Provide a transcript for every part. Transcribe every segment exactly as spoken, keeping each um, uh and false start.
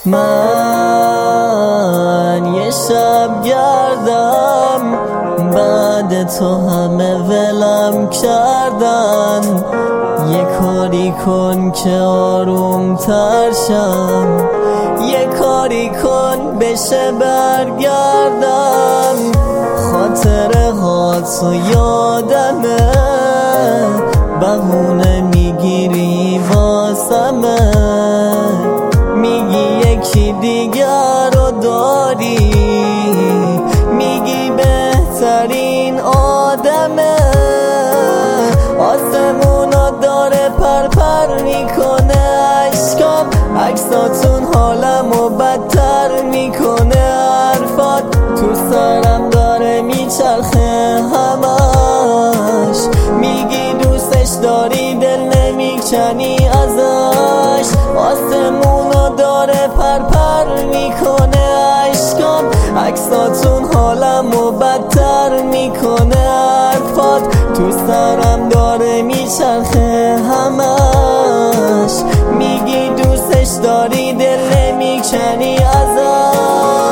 من یه شب گردم بعد تو همه ولم کردن، یه کاری کن که آروم تر شم، یه کاری کن بشه برگردم. خاطره هات و یادمه، بهونه میگیری واسمه، میگی یکی دیگر رو داری، میگی بهترین آدمه. آسمونا داره پر پر میکنه عشقام، عکساتون حالمو بدتر میکنه. حرفات تو سرم داره میچرخه همش، میگی دوستش داری دل نمیکنی ازش. آسمونا داره پر پر میکنه عشقام، عکساتون حالمو بدتر میکنه. حرفات تو سرم داره میچرخه همش، میگی دوستش داری دل نمیکنی ازش.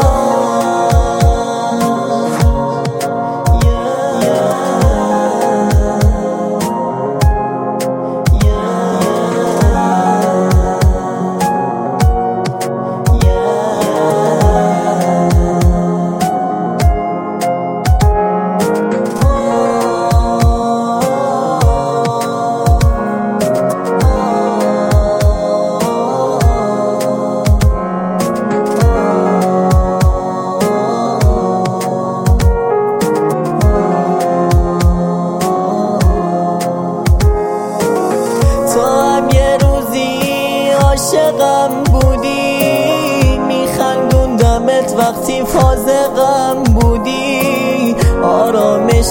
عاشقم بودی، میخندوندمت وقتی فازقم بودی، آرامش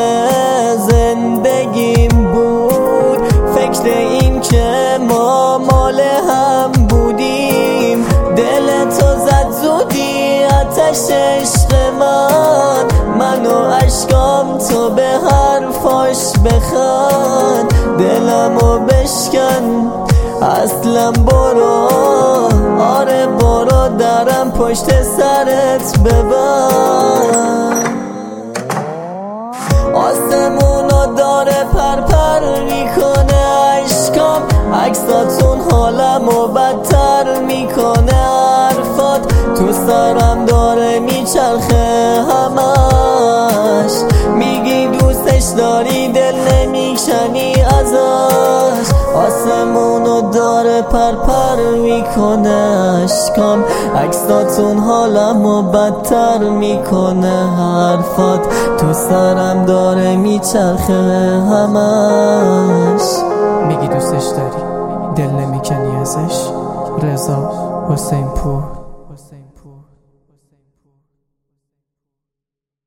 زندگیم بود، فکر این که ما مال هم بودیم. دل تو زد زودی آتش عشق من، من و عشقام تو به حرفاش بخند، دلمو بشکن اصلا برو، آره برو درم پشت سرت ببند. آسمونا داره پر پر میکنه عشقام، عکساتون حالمو بدتر میکنه. حرفات تو سرم داره میچرخه همش، میگی دوستش داری دل نمیکنی ازش. آسمونو داره پر پر میکنه عشقام، عکساتون حالمو بدتر میکنه. حرفات تو سرم داره میچرخه همش، میگی دوستش داری دل نمیکنی ازش. رضا حسین پور.